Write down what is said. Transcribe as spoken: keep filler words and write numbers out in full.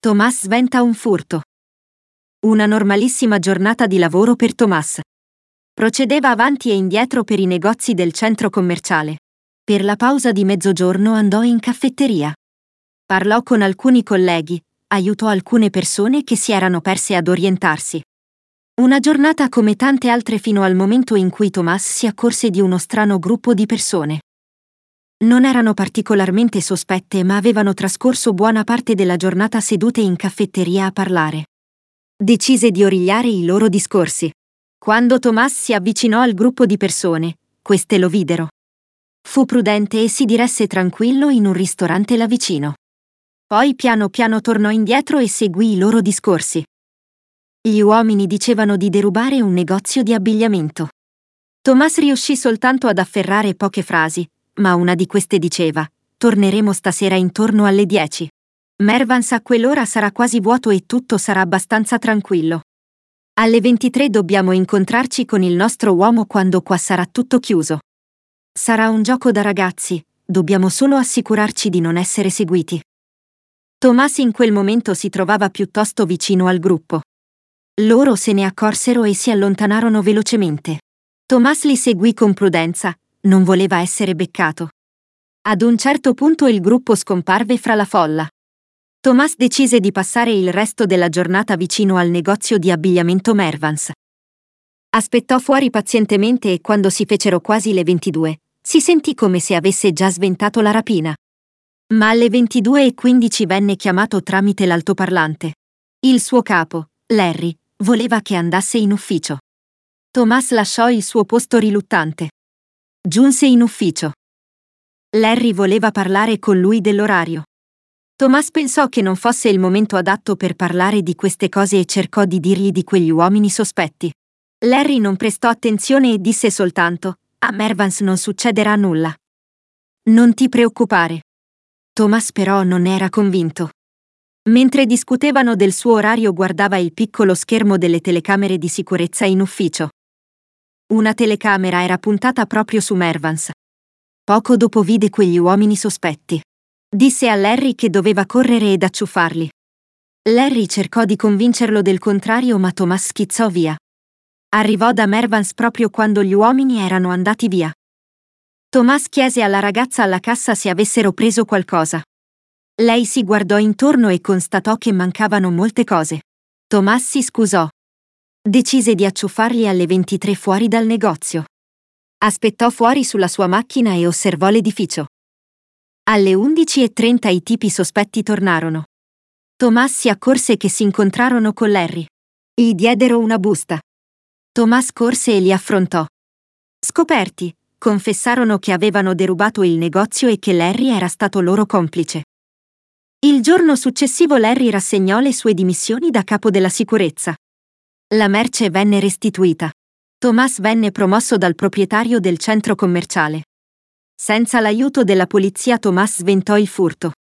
Tomás sventa un furto. Una normalissima giornata di lavoro per Tomás. Procedeva avanti e indietro per i negozi del centro commerciale. Per la pausa di mezzogiorno andò in caffetteria. Parlò con alcuni colleghi, aiutò alcune persone che si erano perse ad orientarsi. Una giornata come tante altre fino al momento in cui Tomás si accorse di uno strano gruppo di persone. Non erano particolarmente sospette, ma avevano trascorso buona parte della giornata sedute in caffetteria a parlare. Decise di origliare i loro discorsi. Quando Tomás si avvicinò al gruppo di persone, queste lo videro. Fu prudente e si diresse tranquillo in un ristorante là vicino. Poi piano piano tornò indietro e seguì i loro discorsi. Gli uomini dicevano di derubare un negozio di abbigliamento. Tomás riuscì soltanto ad afferrare poche frasi, ma una di queste diceva: torneremo stasera intorno alle dieci. Mervans a quell'ora sarà quasi vuoto e tutto sarà abbastanza tranquillo. Alle ventitré dobbiamo incontrarci con il nostro uomo quando qua sarà tutto chiuso. Sarà un gioco da ragazzi, dobbiamo solo assicurarci di non essere seguiti. Tomás in quel momento si trovava piuttosto vicino al gruppo. Loro se ne accorsero e si allontanarono velocemente. Tomás li seguì con prudenza, non voleva essere beccato. Ad un certo punto il gruppo scomparve fra la folla. Tomás decise di passare il resto della giornata vicino al negozio di abbigliamento Mervans. Aspettò fuori pazientemente e quando si fecero quasi le ventidue, si sentì come se avesse già sventato la rapina. Ma alle ventidue e quindici venne chiamato tramite l'altoparlante. Il suo capo, Larry, voleva che andasse in ufficio. Tomás lasciò il suo posto riluttante. Giunse in ufficio. Larry voleva parlare con lui dell'orario. Tomás pensò che non fosse il momento adatto per parlare di queste cose e cercò di dirgli di quegli uomini sospetti. Larry non prestò attenzione e disse soltanto: a Mervans non succederà nulla. Non ti preoccupare. Tomás però non era convinto. Mentre discutevano del suo orario guardava il piccolo schermo delle telecamere di sicurezza in ufficio. Una telecamera era puntata proprio su Mervans. Poco dopo vide quegli uomini sospetti. Disse a Larry che doveva correre ed acciuffarli. Larry cercò di convincerlo del contrario, ma Tomás schizzò via. Arrivò da Mervans proprio quando gli uomini erano andati via. Tomás chiese alla ragazza alla cassa se avessero preso qualcosa. Lei si guardò intorno e constatò che mancavano molte cose. Tomás si scusò. Decise di acciuffarli alle ventitré fuori dal negozio. Aspettò fuori sulla sua macchina e osservò l'edificio. Alle undici e trenta i tipi sospetti tornarono. Tomás si accorse che si incontrarono con Larry. Gli diedero una busta. Tomás corse e li affrontò. Scoperti, confessarono che avevano derubato il negozio e che Larry era stato loro complice. Il giorno successivo Larry rassegnò le sue dimissioni da capo della sicurezza. La merce venne restituita. Tomás venne promosso dal proprietario del centro commerciale. Senza l'aiuto della polizia Tomás sventò il furto.